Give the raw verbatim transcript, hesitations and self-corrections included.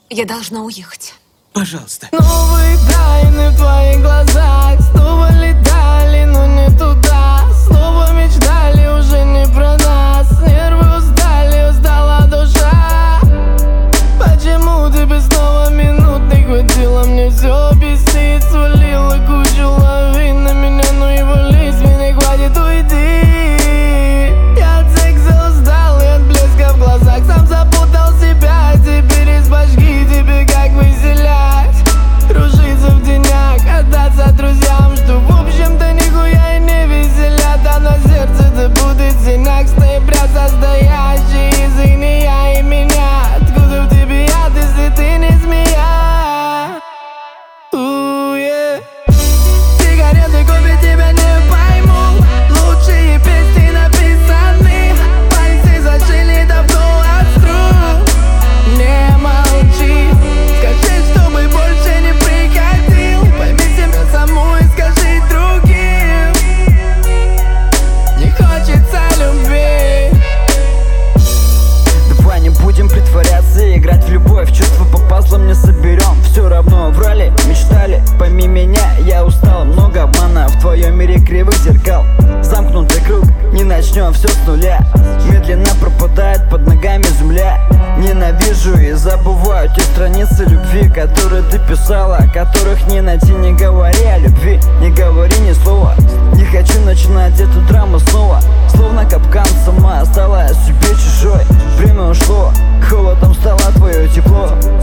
Я должна уехать. Пожалуйста. Новые тайны в твоих глазах. Снова летали, но не туда. Снова мечтали, уже не про нас. Нервы устали, устала душа. Почему тебе снова минут не хватило? Мне все объяснить. Свалила кучу лавин на меня, ну и вались, мне хватит, уйди. Я от секса устал и от блеска в глазах. Сам запутал себя, теперь из башки тебе как выселять. Кружиться в тенях, отдаться друзьям, что в общем-то нихуя и не веселят. А на сердце-то будет синяк с ноября состоящий из инея и меня. Откуда в тебе яд, если ты не змея? У-е. Сигареты купить тебя не пойму. Лучшие песни написаны. Пальцы зашили давно остру. Не молчи, скажи, чтобы больше не приходил. Пойми себя саму и скажи другим. Не хочется любви. Давай не будем притворяться и играть в любовь. Чувства по пазлам не соберем. Все равно врали, мечтали. Пойми меня, я устал. Много обмана в твоем мире кривых зеркал. Замкнутый круг, не начнем все с нуля. Медленно пропадает под ногами земля. Ненавижу и забываю те страницы любви, которые ты писала, которых не найти. Не говори о любви, не говори ни слова. Не хочу начинать эту драму снова. Словно капкан, сама стала себе чужой. Время ушло, холодом стало твое тепло.